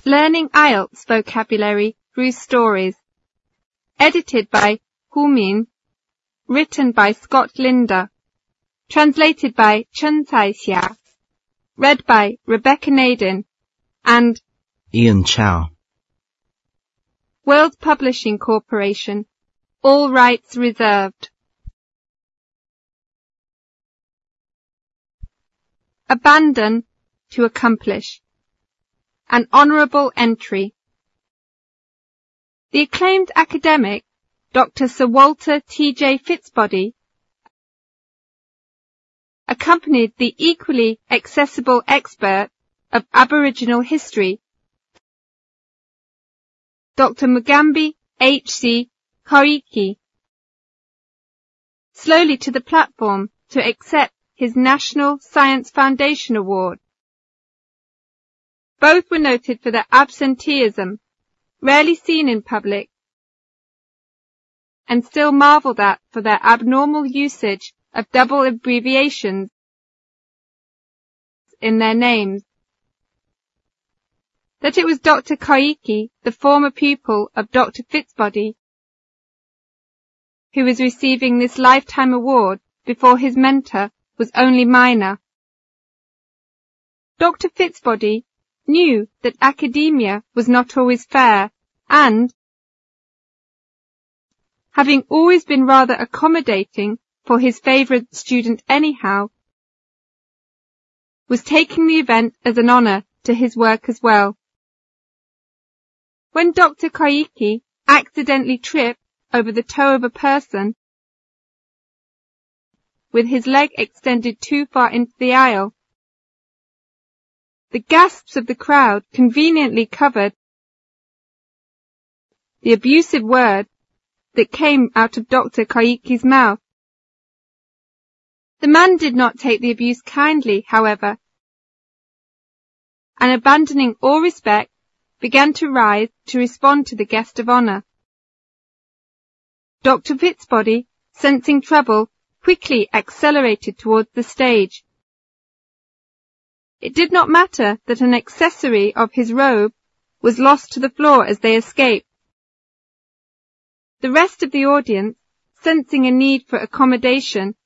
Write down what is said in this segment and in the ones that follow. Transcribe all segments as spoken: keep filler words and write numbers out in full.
Learning I E L T S Vocabulary Through Stories. Edited by Hu Min. Written by Scott Linder. Translated by Chen Caixia. Read by Rebecca Naden and Ian Chow. World Publishing Corporation. All rights reserved. Abandon to accomplish. An honourable entry. The acclaimed academic, Doctor Sir Walter T J Fitzbody, accompanied the equally accessible expert of Aboriginal history, Doctor Mugambi H C Koiki, slowly to the platform to accept his National Science Foundation Award. Both were noted for their absenteeism, rarely seen in public, and still marvelled at for their abnormal usage of double abbreviations in their names. That it was Doctor Koiki, the former pupil of Doctor Fitzbody, who was receiving this lifetime award before his mentor was only minor. Doctor Fitzbody knew that academia was not always fair and, having always been rather accommodating for his favourite student anyhow, was taking the event as an honour to his work as well. When Doctor Koiki accidentally tripped over the toe of a person with his leg extended too far into the aisle, the gasps of the crowd conveniently covered the abusive word that came out of Doctor Koiki's mouth. The man did not take the abuse kindly, however, and abandoning all respect, began to rise to respond to the guest of honour. Doctor Fitzbody, sensing trouble, quickly accelerated towards the stage. It did not matter that an accessory of his robe was lost to the floor as they escaped. The rest of the audience, sensing a need for accommodation,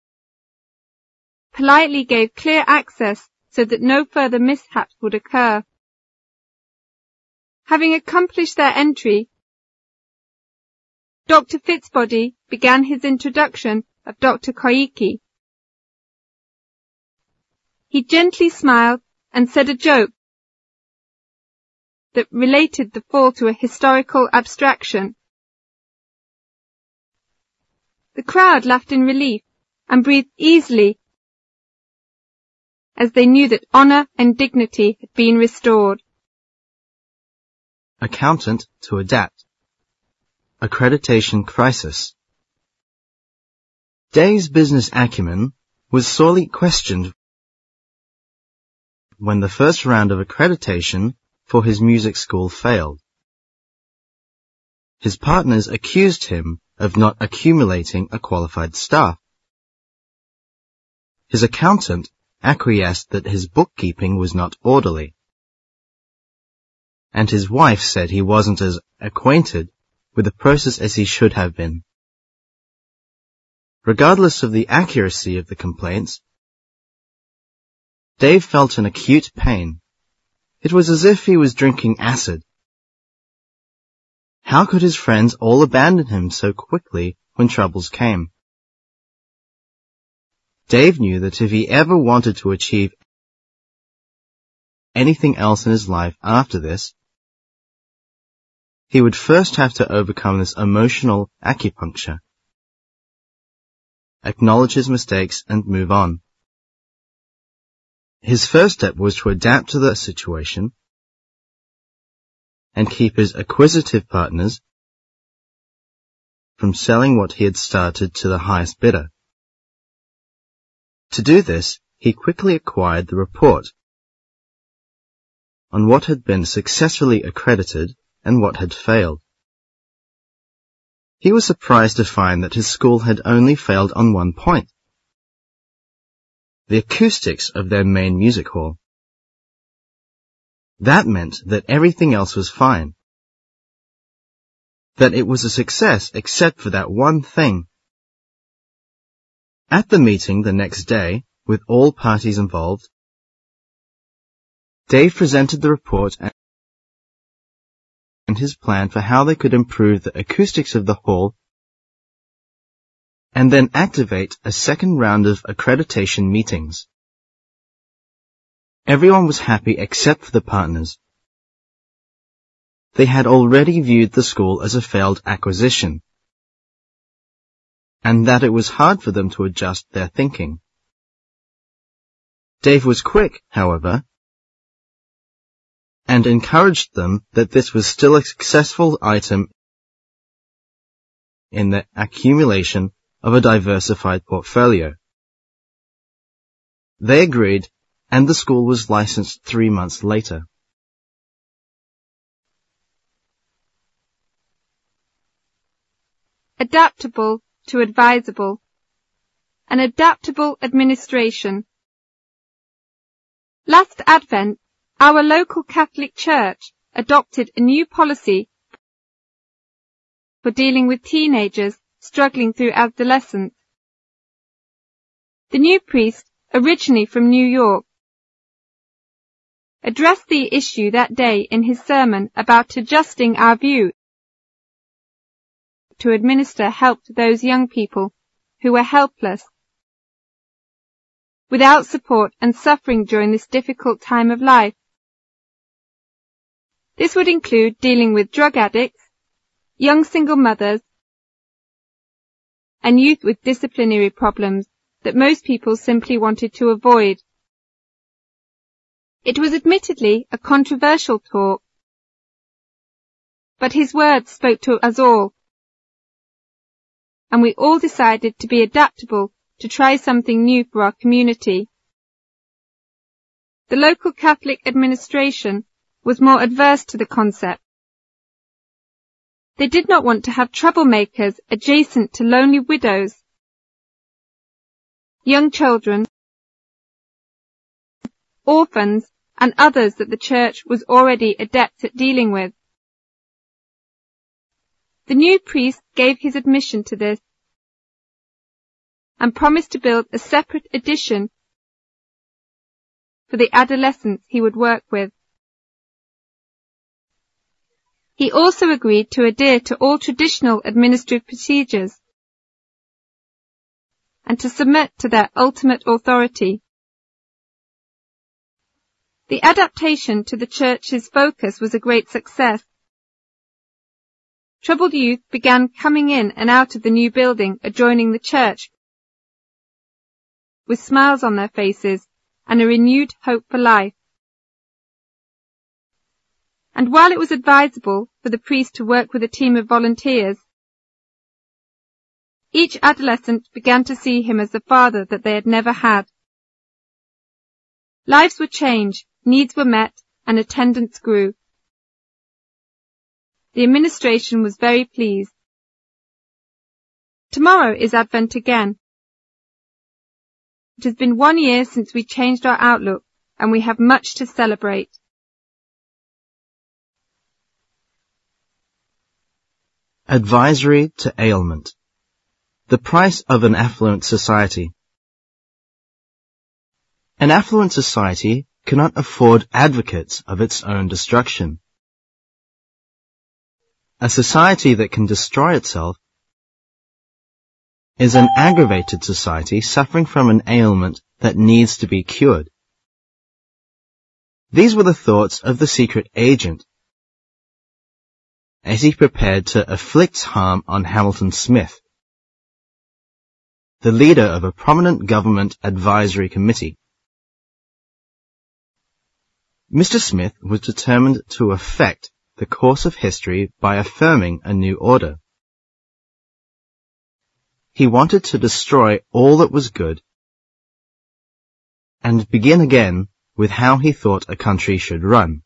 politely gave clear access so that no further mishaps would occur. Having accomplished their entry, Doctor Fitzbody began his introduction of Doctor Koiki. He gently smiled and said a joke that related the fall to a historical abstraction. The crowd laughed in relief and breathed easily as they knew that honour and dignity had been restored. Accountant to adapt. Accreditation crisis. Dave's business acumen was sorely questioned when the first round of accreditation for his music school failed. His partners accused him of not accumulating a qualified staff. His accountant acquiesced that his bookkeeping was not orderly, and his wife said he wasn't as acquainted with the process as he should have been. Regardless of the accuracy of the complaints, Dave felt an acute pain. It was as if he was drinking acid. How could his friends all abandon him so quickly when troubles came? Dave knew that if he ever wanted to achieve anything else in his life after this, he would first have to overcome this emotional acupuncture, acknowledge his mistakes, and move on. His first step was to adapt to the situation and keep his acquisitive partners from selling what he had started to the highest bidder. To do this, he quickly acquired the report on what had been successfully accredited and what had failed. He was surprised to find that his school had only failed on one point: the acoustics of their main music hall. That meant that everything else was fine. That it was a success except for that one thing. At the meeting the next day, with all parties involved, Dave presented the report and his plan for how they could improve the acoustics of the hall and then activate a second round of accreditation meetings. Everyone was happy except for the partners. They had already viewed the school as a failed acquisition, and that it was hard for them to adjust their thinking. Dave was quick, however, and encouraged them that this was still a successful item in the accumulation of a diversified portfolio. They agreed, and the school was licensed three months later. Adaptable to advisable. An adaptable administration. Last Advent, our local Catholic Church adopted a new policy for dealing with teenagers struggling through adolescence. The new priest, originally from New York, addressed the issue that day in his sermon about adjusting our view to administer help to those young people who were helpless, without support and suffering during this difficult time of life. This would include dealing with drug addicts, young single mothers, and youth with disciplinary problems that most people simply wanted to avoid. It was admittedly a controversial talk, but his words spoke to us all, and we all decided to be adaptable to try something new for our community. The local Catholic administration was more adverse to the concept. They did not want to have troublemakers adjacent to lonely widows, young children, orphans, and others that the church was already adept at dealing with. The new priest gave his admission to this and promised to build a separate addition for the adolescents he would work with. He also agreed to adhere to all traditional administrative procedures and to submit to their ultimate authority. The adaptation to the church's focus was a great success. Troubled youth began coming in and out of the new building adjoining the church with smiles on their faces and a renewed hope for life. And while it was advisable for the priest to work with a team of volunteers, each adolescent began to see him as the father that they had never had. Lives were changed, needs were met, and attendance grew. The administration was very pleased. Tomorrow is Advent again. It has been one year since we changed our outlook, and we have much to celebrate. Advisory to ailment. The price of an affluent society. An affluent society cannot afford advocates of its own destruction. A society that can destroy itself is an aggravated society suffering from an ailment that needs to be cured. These were the thoughts of the secret agent as he prepared to afflict harm on Hamilton Smith, the leader of a prominent government advisory committee. Mister Smith was determined to affect the course of history by affirming a new order. He wanted to destroy all that was good and begin again with how he thought a country should run.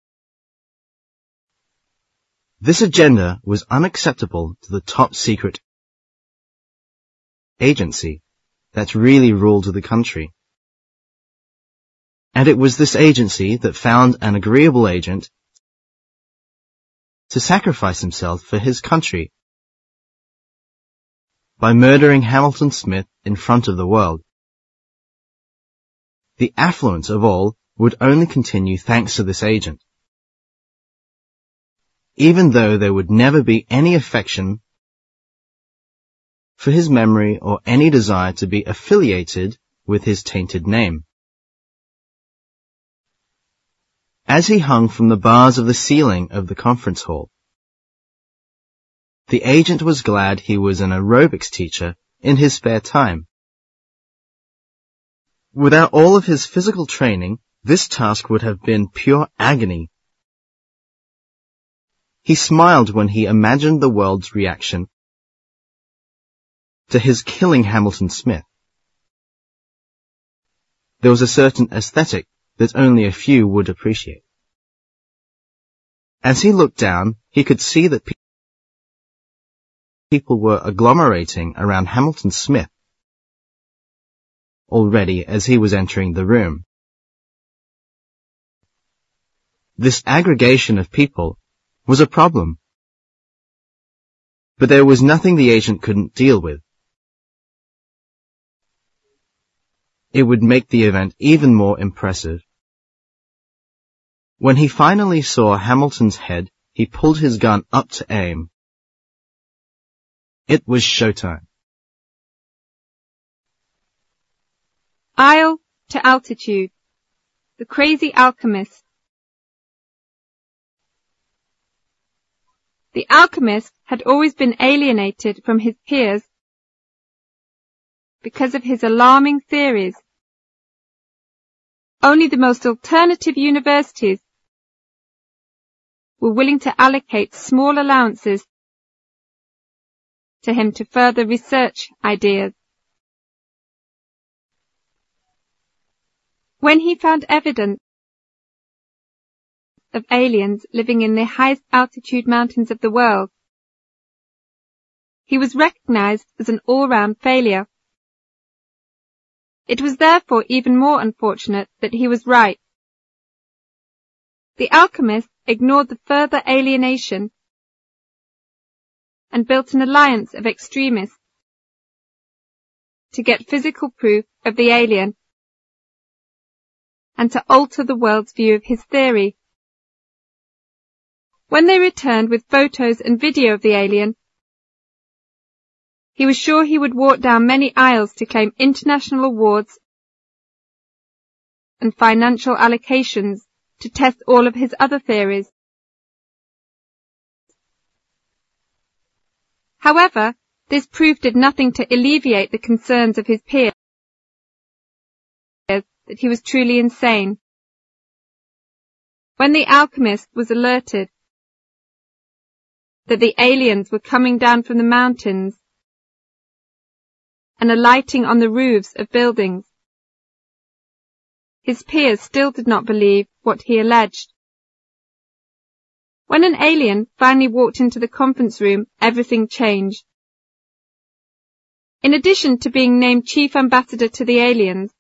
This agenda was unacceptable to the top secret agency that really ruled the country. And it was this agency that found an agreeable agent to sacrifice himself for his country by murdering Hamilton Smith in front of the world. The affluence of all would only continue thanks to this agent, even though there would never be any affection for his memory or any desire to be affiliated with his tainted name. As he hung from the bars of the ceiling of the conference hall, the agent was glad he was an aerobics teacher in his spare time. Without all of his physical training, this task would have been pure agony. He smiled when he imagined the world's reaction to his killing Hamilton Smith. There was a certain aesthetic that only a few would appreciate. As he looked down, he could see that pe- people were agglomerating around Hamilton Smith already as he was entering the room. This aggregation of people was a problem, but there was nothing the agent couldn't deal with. It would make the event even more impressive. When he finally saw Hamilton's head, he pulled his gun up to aim. It was showtime. Isle to altitude. The crazy alchemist. The alchemist had always been alienated from his peers because of his alarming theories. Only the most alternative universities were willing to allocate small allowances to him to further research ideas. When he found evidence of aliens living in the highest altitude mountains of the world, he was recognized as an all-round failure. It was therefore even more unfortunate that he was right. The alchemist ignored the further alienation and built an alliance of extremists to get physical proof of the alien and to alter the world's view of his theory. When they returned with photos and video of the alien, he was sure he would walk down many aisles to claim international awards and financial allocations to test all of his other theories. However, this proof did nothing to alleviate the concerns of his peers that he was truly insane. When the alchemist was alerted that the aliens were coming down from the mountains and alighting on the roofs of buildings, his peers still did not believe what he alleged. When an alien finally walked into the conference room, everything changed. In addition to being named chief ambassador to the aliens,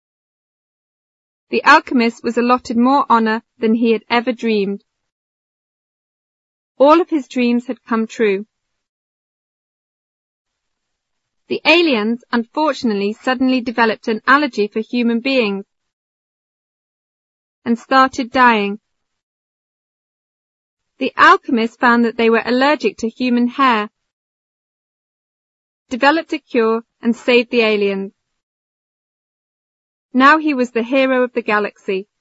the alchemist was allotted more honor than he had ever dreamed. All of his dreams had come true. The aliens, unfortunately, suddenly developed an allergy for human beings and started dying. The alchemist found that they were allergic to human hair, developed a cure, and saved the aliens. Now he was the hero of the galaxy.